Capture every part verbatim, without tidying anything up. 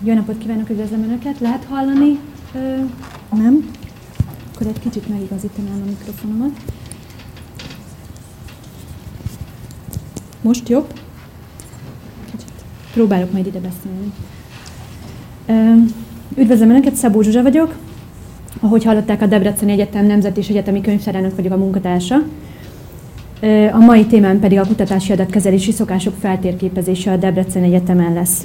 Jó napot kívánok, üdvözlöm Önöket! Lehet hallani? Ö, nem? Akkor egy kicsit megigazítanám a mikrofonomat. Most jobb? Kicsit. Próbálok majd ide beszélni. Ö, üdvözlöm Önöket, Szabó Zsuzsa vagyok. Ahogy hallották, a Debreceni Egyetem Nemzeti és Egyetemi Könyvtárának vagyok a munkatársa. A mai témám pedig a kutatási adatkezelési szokások feltérképezése a Debreceni Egyetemen lesz.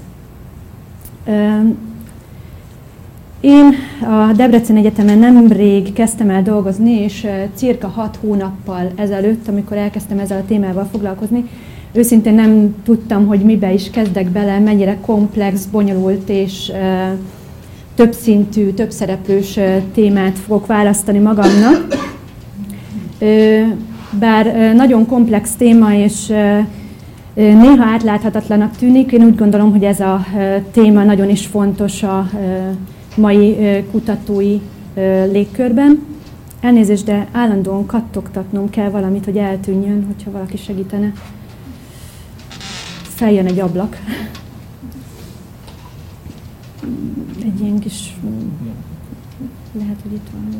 Én a Debreceni Egyetemen nemrég kezdtem el dolgozni, és cirka hat hónappal ezelőtt, amikor elkezdtem ezzel a témával foglalkozni, őszintén nem tudtam, hogy mibe is kezdek bele, mennyire komplex, bonyolult és többszintű, többszereplős témát fogok választani magamnak. Bár nagyon komplex téma és néha átláthatatlanak tűnik, én úgy gondolom, hogy ez a téma nagyon is fontos a mai kutatói légkörben. Elnézést, de állandóan kattogtatnom kell valamit, hogy eltűnjön, hogyha valaki segítene. Feljön egy ablak. Egy ilyen kis... Lehet, hogy itt van.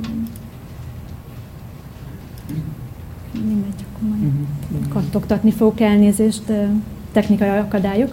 Mindegy, akkor majd kattogtatni fogok, elnézést, technikai akadályok.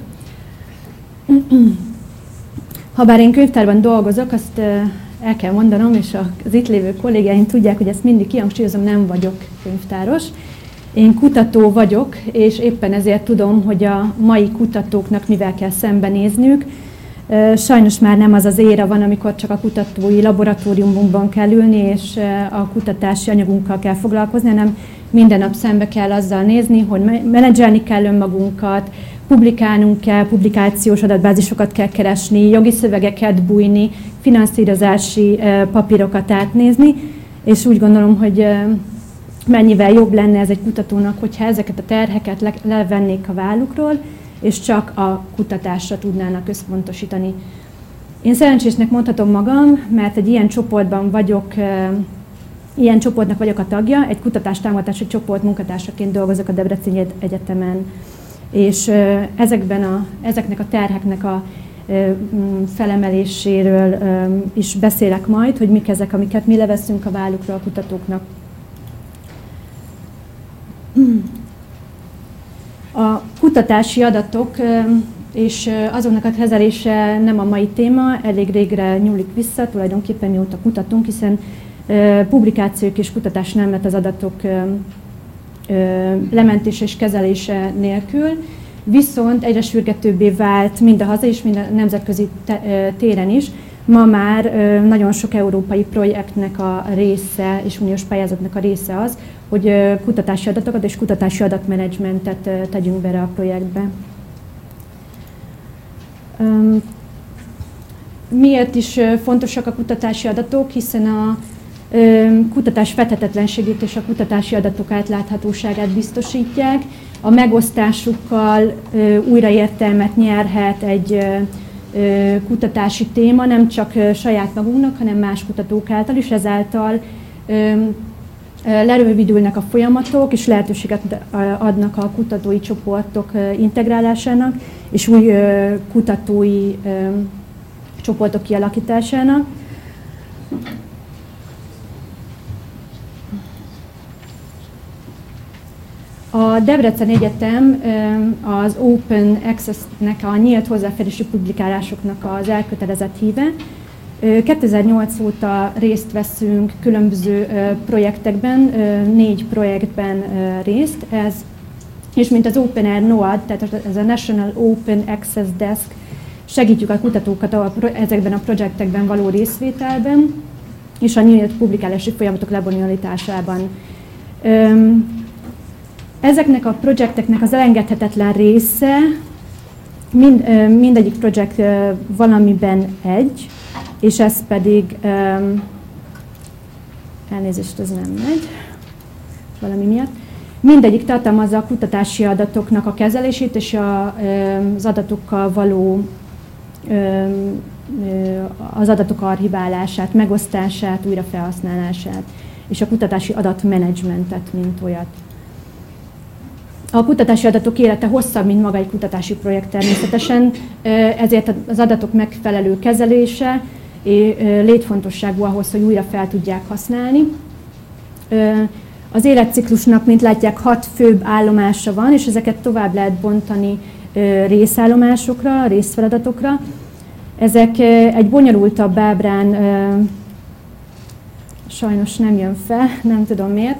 Habár én könyvtárban dolgozok, azt el kell mondanom, és az itt lévő kollégáim tudják, hogy ezt mindig kihangsúlyozom, nem vagyok könyvtáros. Én kutató vagyok, és éppen ezért tudom, hogy a mai kutatóknak mivel kell szembenézniük. Sajnos már nem az az éra van, amikor csak a kutatói laboratóriumban kell ülni, és a kutatási anyagunkkal kell foglalkozni, hanem minden nap szembe kell azzal nézni, hogy menedzselni kell önmagunkat, publikálnunk kell, publikációs adatbázisokat kell keresni, jogi szövegeket bújni, finanszírozási papírokat átnézni, és úgy gondolom, hogy mennyivel jobb lenne ez egy kutatónak, hogyha ezeket a terheket levennék a vállukról, és csak a kutatásra tudnának összpontosítani. Én szerencsésnek mondhatom magam, mert egy ilyen csoportban vagyok, ilyen csoportnak vagyok a tagja, egy kutatástámogatási csoport munkatársaként dolgozok a Debreceni Egyetemen, és ezekben a, ezeknek a terheknek a felemeléséről is beszélek majd, hogy mik ezek, amiket mi leveszünk a vállukra a kutatóknak. A kutatási adatok és azoknak a kezelése nem a mai téma, elég régre nyúlik vissza, tulajdonképpen mióta kutatunk, hiszen publikációk és kutatás nem lett az adatok lementése és kezelése nélkül, viszont egyre sürgetőbbé vált mind a hazai és mind a nemzetközi téren is. Ma már nagyon sok európai projektnek a része és uniós pályázatnak a része az, hogy kutatási adatokat és kutatási adatmenedzsmentet tegyünk bele a projektbe. Miért is fontosak a kutatási adatok? Hiszen a kutatás fedhetetlenségét és a kutatási adatok átláthatóságát biztosítják. A megosztásukkal újraértelmet nyerhet egy kutatási téma, nem csak saját magunknak, hanem más kutatók által is, ezáltal lerövidülnek a folyamatok, és lehetőséget adnak a kutatói csoportok integrálásának, és új kutatói csoportok kialakításának. A Debreceni Egyetem az Open Access-nek, a nyílt hozzáférési publikálásoknak az elkötelezett híve. kétezer-nyolc óta részt veszünk különböző projektekben, négy projektben részt, ez, és mint az Open Air NOAD, tehát ez a National Open Access Desk, segítjük a kutatókat a, ezekben a projektekben való részvételben, és a nyílt publikálási folyamatok lebonyolításában. Ezeknek a projekteknek az elengedhetetlen része, mind, mindegyik projekt valamiben egy, és ez pedig, elnézést, ez nem megy, valami miatt, mindegyik tartalmazza a kutatási adatoknak a kezelését és a, az adatokkal való, az adatok archiválását, megosztását, újrafelhasználását, és a kutatási adatmenedzsmentet, mint olyat. A kutatási adatok élete hosszabb, mint maga egy kutatási projekt természetesen, ezért az adatok megfelelő kezelése létfontosságú ahhoz, hogy újra fel tudják használni. Az életciklusnak, mint látják, hat főbb állomása van, és ezeket tovább lehet bontani részállomásokra, részfeladatokra. Ezek egy bonyolultabb ábrán sajnos nem jön fel, nem tudom miért.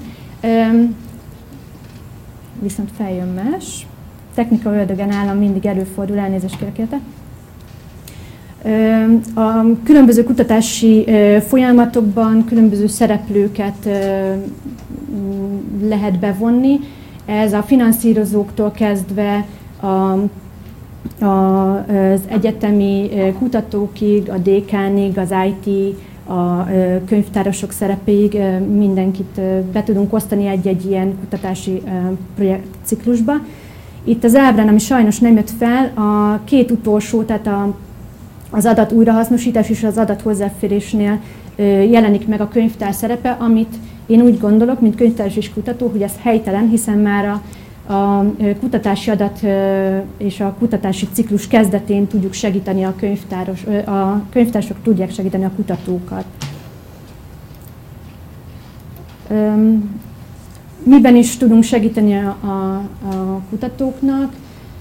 Viszont feljön más. Technika ördögen állam mindig előfordul, elnézést kérek érte. A különböző kutatási folyamatokban különböző szereplőket lehet bevonni. Ez a finanszírozóktól kezdve a, a, az egyetemi kutatókig, a dékánig, az i té, a könyvtárosok szerepéig mindenkit be tudunk osztani egy-egy ilyen kutatási projektciklusba. Itt az ábrán, ami sajnos nem jött fel, a két utolsó, tehát a, az adat újrahasznosítás és az adat hozzáférésnél jelenik meg a könyvtár szerepe, amit én úgy gondolok, mint könyvtáros és kutató, hogy ez helytelen, hiszen már a, a kutatási adat és a kutatási ciklus kezdetén tudjuk segíteni a könyvtáros, a könyvtárosok tudják segíteni a kutatókat. Miben is tudunk segíteni a, a, a kutatóknak?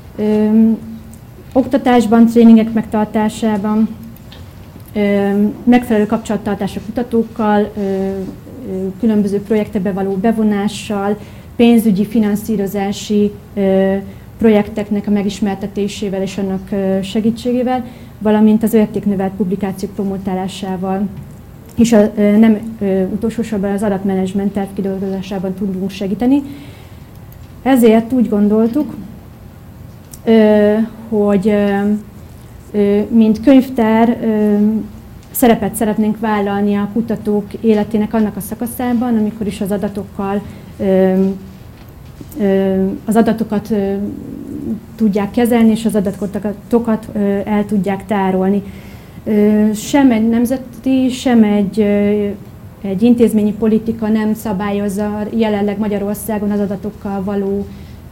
Oktatásban, tréningek megtartásában, megfelelő kapcsolattartás a kutatókkal, különböző projektekbe való bevonással, pénzügyi, finanszírozási projekteknek a megismertetésével és annak segítségével, valamint az értéknövelt publikációk promotálásával, és a, nem utolsó sorban az adatmenedzsment terv kidolgozásában tudunk segíteni. Ezért úgy gondoltuk, hogy mint könyvtár szerepet szeretnénk vállalni a kutatók életének annak a szakaszában, amikor is az adatokkal az adatokat tudják kezelni, és az adatokat el tudják tárolni. Sem egy nemzeti, sem egy, egy intézményi politika nem szabályozza jelenleg Magyarországon az adatokkal való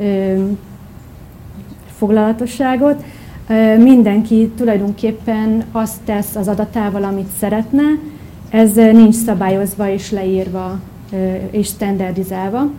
foglalatosságot. Mindenki tulajdonképpen azt tesz az adatával, amit szeretne, ez nincs szabályozva és leírva és standardizálva.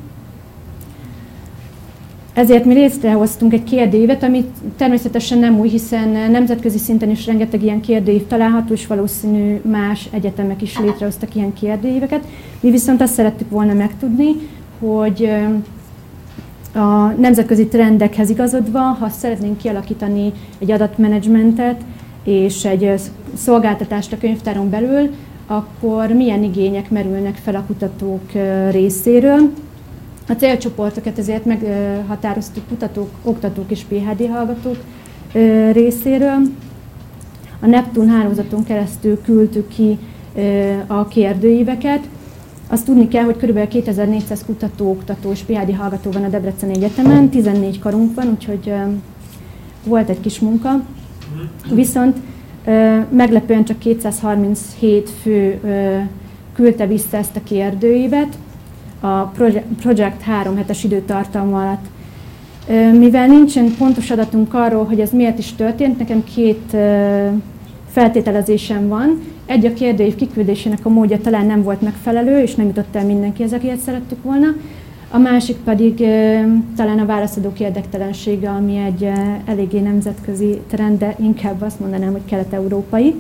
Ezért mi létrehoztunk egy kérdőívet, ami természetesen nem új, hiszen nemzetközi szinten is rengeteg ilyen kérdőív található, és valószínű más egyetemek is létrehoztak ilyen kérdőíveket. Mi viszont azt szerettük volna megtudni, hogy a nemzetközi trendekhez igazodva, ha szeretnénk kialakítani egy adatmenedzsmentet és egy szolgáltatást a könyvtáron belül, akkor milyen igények merülnek fel a kutatók részéről. A célcsoportokat ezért meghatároztuk kutatók, oktatók és pé há dé hallgatók részéről. A Neptun hálózaton keresztül küldtük ki a kérdőíveket. Azt tudni kell, hogy kb. kétezer-négyszáz kutató, oktató és pé há dé hallgató van a Debreceni Egyetemen, tizennégy karunk van, úgyhogy volt egy kis munka. Viszont meglepően csak kétszázharminchét fő küldte vissza ezt a kérdőívet a projekt három hetes időtartalma alatt. Mivel nincsen pontos adatunk arról, hogy ez miért is történt, nekem két feltételezésem van. Egy, a kérdőív kiküldésének a módja talán nem volt megfelelő, és nem jutott el mindenkihez, akihez szerettük volna. A másik pedig talán a válaszadók érdektelensége, ami egy eléggé nemzetközi trend, de inkább azt mondanám, hogy kelet-európai.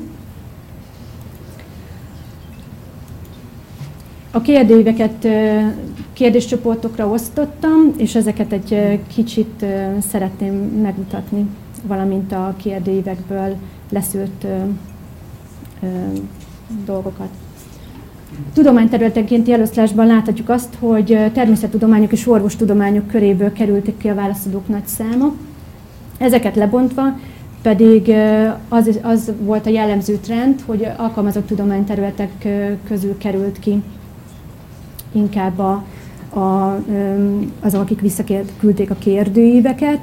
A kérdőíveket kérdéscsoportokra osztottam, és ezeket egy kicsit szeretném megmutatni, valamint a kérdőívekből leszűrt dolgokat. Tudományterületenkénti eloszlásban láthatjuk azt, hogy természettudományok és orvostudományok köréből kerültek ki a válaszadók nagy száma. Ezeket lebontva pedig az, az volt a jellemző trend, hogy alkalmazott tudományterületek közül került ki inkább a, a, azok, akik visszaküldték a kérdőíveket.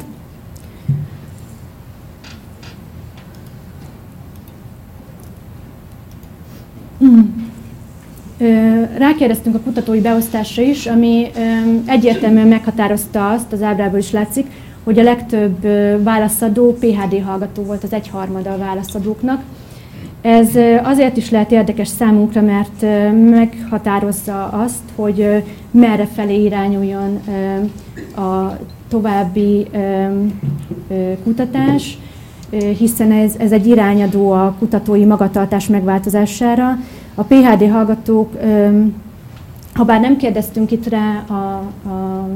Rákérdeztünk a kutatói beosztásra is, ami egyértelműen meghatározta azt, az ábrából is látszik, hogy a legtöbb válaszadó pé há dé hallgató volt, az egyharmada a válaszadóknak. Ez azért is lehet érdekes számunkra, mert meghatározza azt, hogy merre felé irányuljon a további kutatás, hiszen ez, ez egy irányadó a kutatói magatartás megváltozására. A pé há dé hallgatók, ha bár nem kérdeztünk itt rá a, a,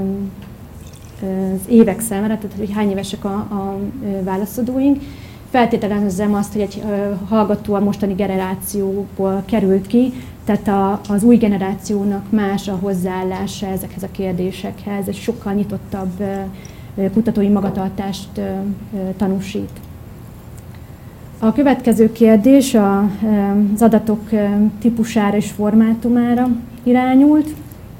az évek számára, tehát hogy hány évesek a, a válaszadóink, feltételezem azt, hogy egy hallgató a mostani generációból került ki, tehát a, az új generációnak más a hozzáállása ezekhez a kérdésekhez, egy sokkal nyitottabb kutatói magatartást tanúsít. A következő kérdés az adatok típusára és formátumára irányult.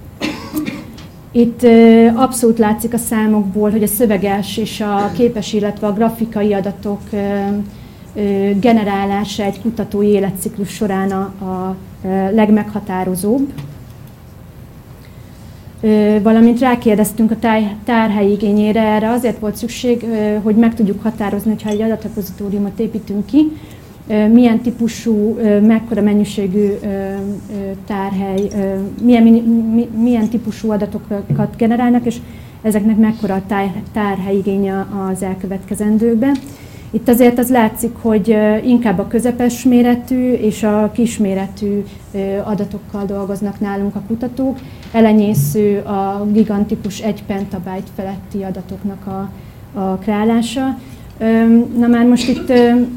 Itt abszolút látszik a számokból, hogy a szöveges és a képes, illetve a grafikai adatok generálása egy kutatói életciklus során a, a legmeghatározóbb. Valamint rákérdeztünk a tárhely igényére, erre azért volt szükség, hogy meg tudjuk határozni, hogyha egy adatrepozitóriumot építünk ki, milyen típusú, mekkora mennyiségű tárhely, milyen, milyen típusú adatokat generálnak, és ezeknek mekkora a tárhely igénye az elkövetkezendőkben. Itt azért az látszik, hogy inkább a közepes méretű és a kisméretű adatokkal dolgoznak nálunk a kutatók. Elenyésző a gigantikus egy petabyte feletti adatoknak a, a kreálása. Na már most itt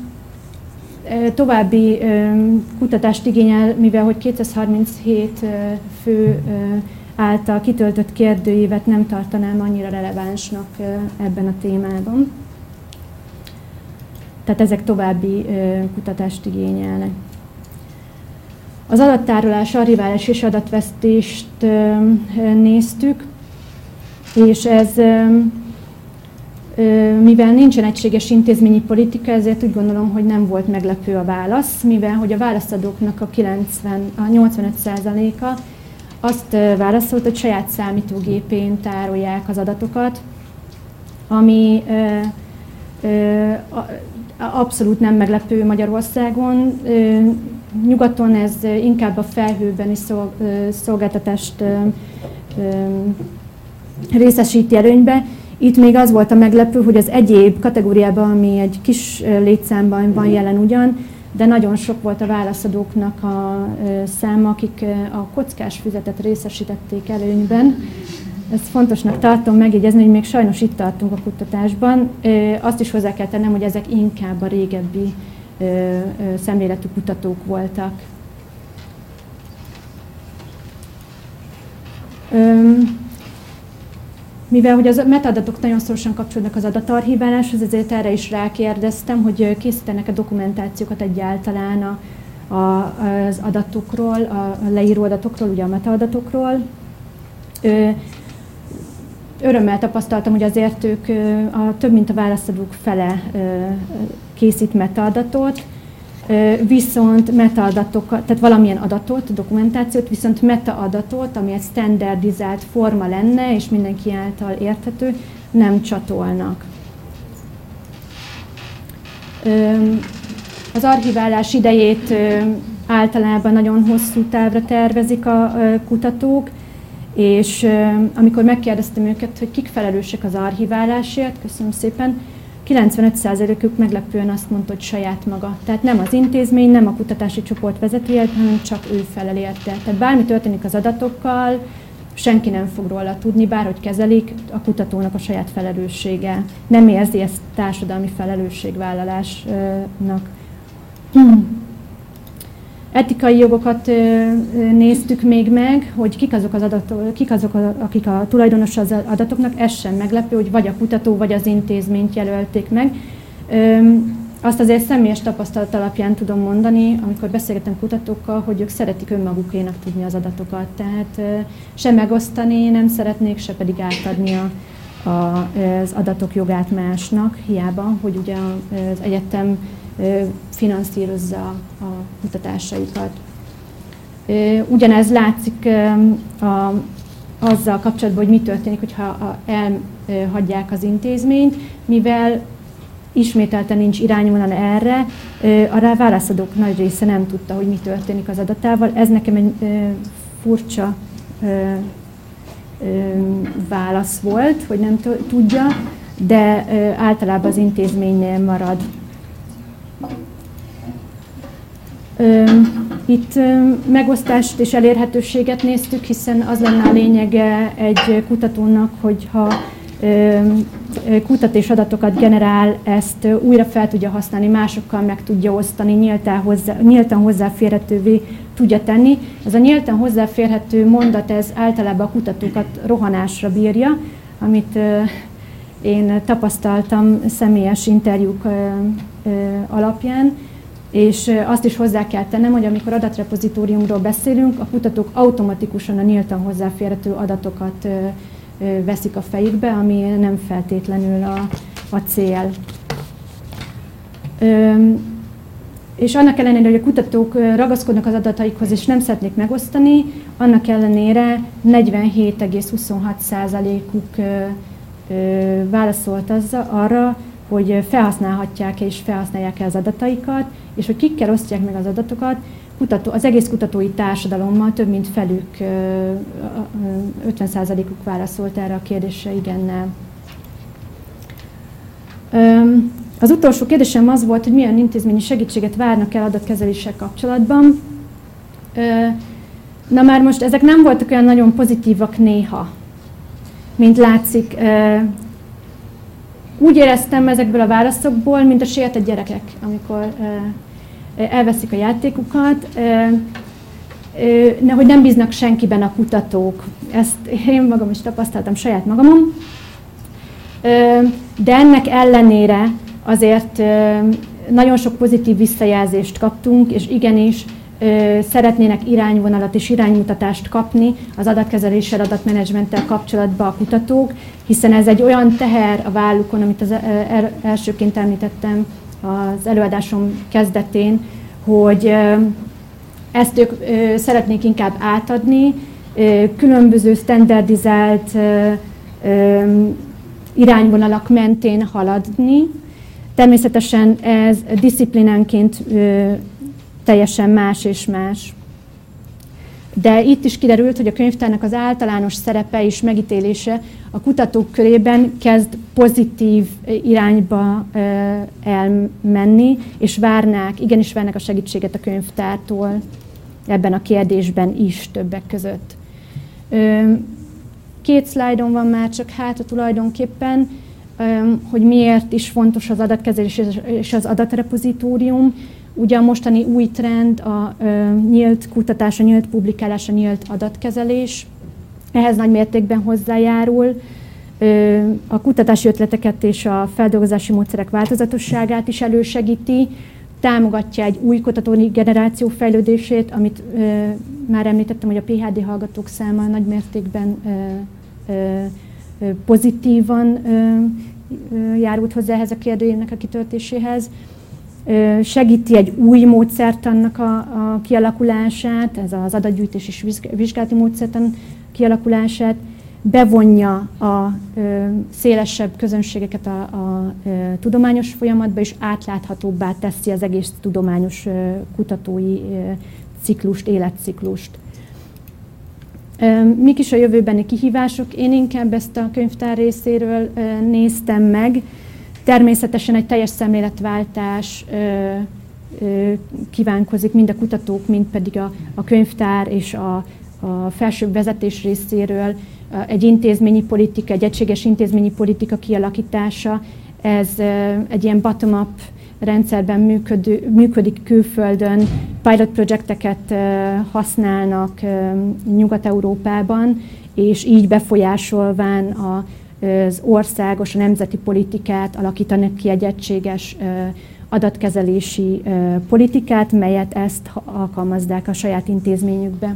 további kutatást igényel, mivel hogy kétszázharminchét fő által kitöltött kérdőívet nem tartanám annyira relevánsnak ebben a témában. Tehát ezek további kutatást igényelnek. Az adattárolás, archiválás és adatvesztést néztük, és ez, mivel nincsen egységes intézményi politika, ezért úgy gondolom, hogy nem volt meglepő a válasz, mivel hogy a válaszadóknak a, kilencven, a nyolcvanöt százaléka azt válaszolt, hogy saját számítógépén tárolják az adatokat, ami abszolút nem meglepő Magyarországon. Nyugaton ez inkább a felhőbeni szolgáltatást részesíti előnybe. Itt még az volt a meglepő, hogy az egyéb kategóriában, ami egy kis létszámban van jelen ugyan, de nagyon sok volt a válaszadóknak a száma, akik a kockás füzetet részesítették előnyben. Ezt fontosnak tartom megjegyezni, hogy még sajnos itt tartunk a kutatásban. Azt is hozzá kell tennem, hogy ezek inkább a régebbi szemléletű kutatók voltak. Mivel hogy a metadatok nagyon szorosan kapcsolódnak az adatarchiváláshoz, ezért erre is rákérdeztem, hogy készítenek-e dokumentációkat egyáltalán a, a, az adatokról, a leíró adatokról, ugye a metaadatokról. Örömmel tapasztaltam, hogy azért ők a, több mint a válaszadók fele készít metaadatot, viszont metaadatokat, tehát valamilyen adatot, dokumentációt, viszont metaadatot, ami egy standardizált forma lenne, és mindenki által érthető, nem csatolnak. Az archiválás idejét általában nagyon hosszú távra tervezik a kutatók, és amikor megkérdeztem őket, hogy kik felelősek az archiválásért, köszönöm szépen, kilencvenöt százalékuk meglepően azt mondta, hogy saját maga. Tehát nem az intézmény, nem a kutatási csoport vezetője, hanem csak ő felel érte. Tehát bármi történik az adatokkal, senki nem fog róla tudni, bárhogy kezelik, a kutatónak a saját felelőssége. Nem érzi ezt társadalmi felelősségvállalásnak. Etikai jogokat néztük még meg, hogy kik azok, az adatok, kik azok, akik a tulajdonos az adatoknak, ez sem meglepő, hogy vagy a kutató, vagy az intézményt jelölték meg. Azt azért személyes tapasztalat alapján tudom mondani, amikor beszélgetem kutatókkal, hogy ők szeretik önmagukénak tudni az adatokat. Tehát se megosztani nem szeretnék, se pedig átadni a, a, az adatok jogát másnak, hiába, hogy ugye az egyetem finanszírozza a kutatásaikat. Ugyanez látszik a, azzal kapcsolatban, hogy mi történik, hogyha elhagyják az intézményt, mivel ismételten nincs irányvonal erre, arra a válaszadók nagy része nem tudta, hogy mi történik az adatával. Ez nekem egy furcsa válasz volt, hogy nem tudja, de általában az intézménynél marad. Itt megosztást és elérhetőséget néztük, hiszen az lenne a lényege egy kutatónak, hogyha kutat és adatokat generál, ezt újra fel tudja használni, másokkal meg tudja osztani, nyíltan, hozzá, nyíltan hozzáférhetővé tudja tenni. Ez a nyíltan hozzáférhető mondat, ez általában a kutatókat rohanásra bírja, amit én tapasztaltam személyes interjúk alapján, és azt is hozzá kell tennem, hogy amikor adatrepozitóriumról beszélünk, a kutatók automatikusan a nyíltan hozzáférhető adatokat veszik a fejükbe, ami nem feltétlenül a, a cél. És annak ellenére, hogy a kutatók ragaszkodnak az adataikhoz és nem szeretnék megosztani, annak ellenére negyvenhét egész huszonhat százalékuk válaszolt azzal, arra, hogy felhasználhatják és felhasználják-e az adataikat, és hogy kikkel osztják meg az adatokat, kutató, az egész kutatói társadalommal több mint felük, ötven százalékuk válaszolt erre a kérdésre igennel. Az utolsó kérdésem az volt, hogy milyen intézményi segítséget várnak el adatkezeléssel kapcsolatban. Na már most ezek nem voltak olyan nagyon pozitívak néha, mint látszik. Úgy éreztem ezekből a válaszokból, mint a sértett gyerekek, amikor elveszik a játékukat, hogy nem bíznak senkiben a kutatók. Ezt én magam is tapasztaltam saját magamon. De ennek ellenére azért nagyon sok pozitív visszajelzést kaptunk, és igenis szeretnének irányvonalat és iránymutatást kapni az adatkezeléssel, adatmenedzsmenttel kapcsolatban a kutatók, hiszen ez egy olyan teher a vállukon, amit az elsőként említettem az előadásom kezdetén, hogy ezt ők szeretnék inkább átadni, különböző standardizált irányvonalak mentén haladni. Természetesen ez disziplinánként teljesen más és más. De itt is kiderült, hogy a könyvtárnak az általános szerepe és megítélése a kutatók körében kezd pozitív irányba elmenni, és várnák, igenis várnak a segítséget a könyvtártól ebben a kérdésben is többek között. Két szlájdon van már csak hátra tulajdonképpen, hogy miért is fontos az adatkezelés és az adatrepozitórium. Ugye a mostani új trend a nyílt kutatás, a nyílt publikálás, a nyílt adatkezelés. Ehhez nagy mértékben hozzájárul. A kutatási ötleteket és a feldolgozási módszerek változatosságát is elősegíti, támogatja egy új kutatói generáció fejlődését, amit már említettem, hogy a pé há dé hallgatók száma nagy mértékben pozitívan járult hozzá ehhez a kérdőjének a kitöltéséhez. Segíti egy új módszertannak a, a kialakulását, ez az adatgyűjtés és vizsgálati módszertan kialakulását, bevonja a ö, szélesebb közönségeket a, a ö, tudományos folyamatba, és átláthatóbbá teszi az egész tudományos ö, kutatói ö, ciklust, életciklust. Ö, mik is a jövőbeni kihívások? Én inkább ezt a könyvtár részéről ö, néztem meg. Természetesen egy teljes szemléletváltás ö, ö, kívánkozik mind a kutatók, mind pedig a, a könyvtár és a, a felsőbb vezetés részéről. Egy intézményi politika, egy egységes intézményi politika kialakítása, ez ö, egy ilyen bottom-up rendszerben működő, működik külföldön, pilot projekteket ö, használnak ö, Nyugat-Európában, és így befolyásolván a az országos, a nemzeti politikát alakítanak ki egy egységes adatkezelési politikát, melyet ezt alkalmazzák a saját intézményükbe.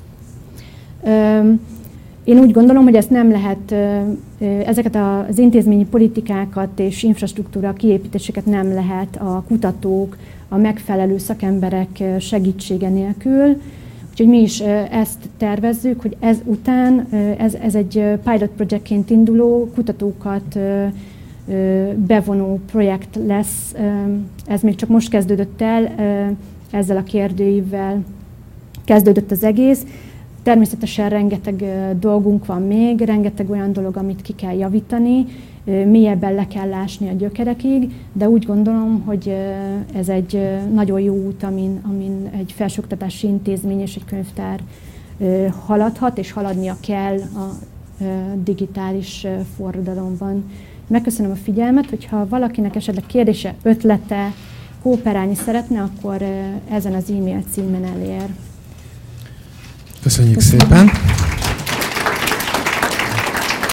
Én úgy gondolom, hogy ezt nem lehet, ezeket az intézményi politikákat és infrastruktúra kiépítéseket nem lehet a kutatók, a megfelelő szakemberek segítsége nélkül. Úgyhogy mi is ezt tervezzük, hogy ez után, ez, ez egy pilot projektként induló, kutatókat bevonó projekt lesz. Ez még csak most kezdődött el, ezzel a kérdőívvel kezdődött az egész. Természetesen rengeteg dolgunk van még, rengeteg olyan dolog, amit ki kell javítani, mélyebben le kell ásni a gyökerekig, de úgy gondolom, hogy ez egy nagyon jó út, amin, amin egy felsőoktatási intézmény és egy könyvtár haladhat, és haladnia kell a digitális forradalomban. Megköszönöm a figyelmet, hogyha valakinek esetleg kérdése, ötlete, kooperálni szeretne, akkor ezen az e-mail címen elér. Köszönjük Köszönöm. szépen!